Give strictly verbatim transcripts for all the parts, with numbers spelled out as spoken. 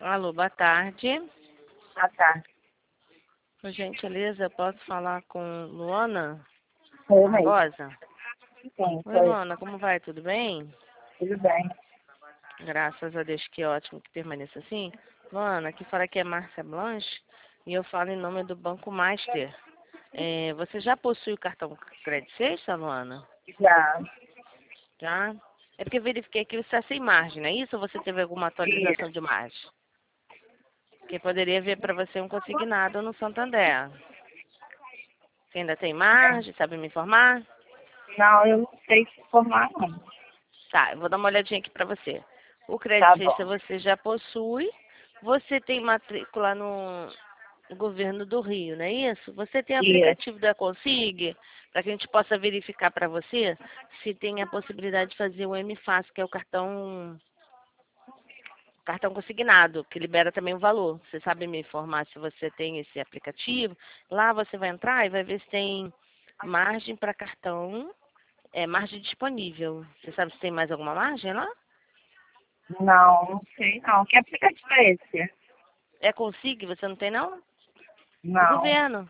Alô, boa tarde. Ah, tá. Por gentileza, eu posso falar com Luana Foi mesmo. Barbosa? Sim, Oi, foi. Luana, como vai? Tudo bem? Tudo bem. Graças a Deus, que ótimo que permaneça assim. Luana, aqui fala que é Márcia Blanche e eu falo em nome do Banco Master. É, você já possui o cartão Crédito Sexta, Luana? Já. Já? É porque eu verifiquei que você está sem margem, não é isso? Ou você teve alguma atualização de margem? Porque poderia vir para você um consignado no Santander. Você ainda tem margem? Sabe me informar? Não, eu não sei se formar, não. Tá, eu vou dar uma olhadinha aqui para você. O Tá Crédito Sexta bom. você já possui. Você tem matrícula no governo do Rio, não é isso? Você tem Isso. aplicativo da Consig, para que a gente possa verificar para você se tem a possibilidade de fazer o M Fácil, que é o cartão cartão consignado, que libera também o valor. Você sabe me informar se você tem esse aplicativo? Lá você vai entrar e vai ver se tem margem para cartão, é margem disponível. Você sabe se tem mais alguma margem lá? Não, não sei não. Que aplicativo é esse? É Consig, você não tem não? Do Não. governo.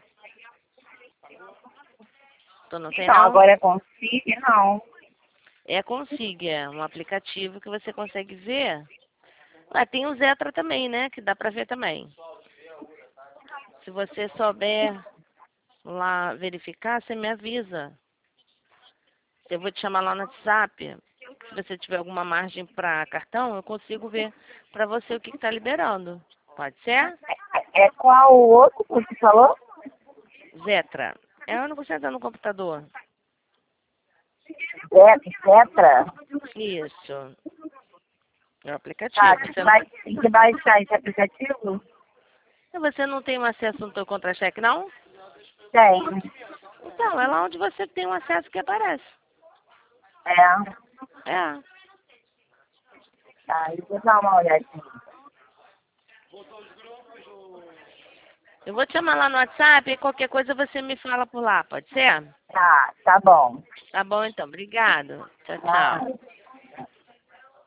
Tu não tem Então, não? agora é consigo? Não. É Consig, é um aplicativo que você consegue ver. Ah, tem o Zetra também, né? Que dá pra ver também. Se você souber lá verificar, você me avisa. Eu vou te chamar lá no WhatsApp. Se você tiver alguma margem para cartão, eu consigo ver para você o que está liberando. Pode ser? É qual o outro que você falou? Zetra. É, eu não consigo entrar no computador. Cetra. Isso. É o Tá, aplicativo. tem Você que não, bai- tem que baixar esse aplicativo? você não tem um acesso no teu contra-cheque, não? Tem. Então, é lá onde você tem um acesso que aparece. É. É. Tá, eu vou dar uma olhadinha. Eu vou te chamar lá no WhatsApp e qualquer coisa você me fala por lá, pode ser? Tá, tá bom. Tá bom, então. Obrigado. Tchau, Tá. tchau.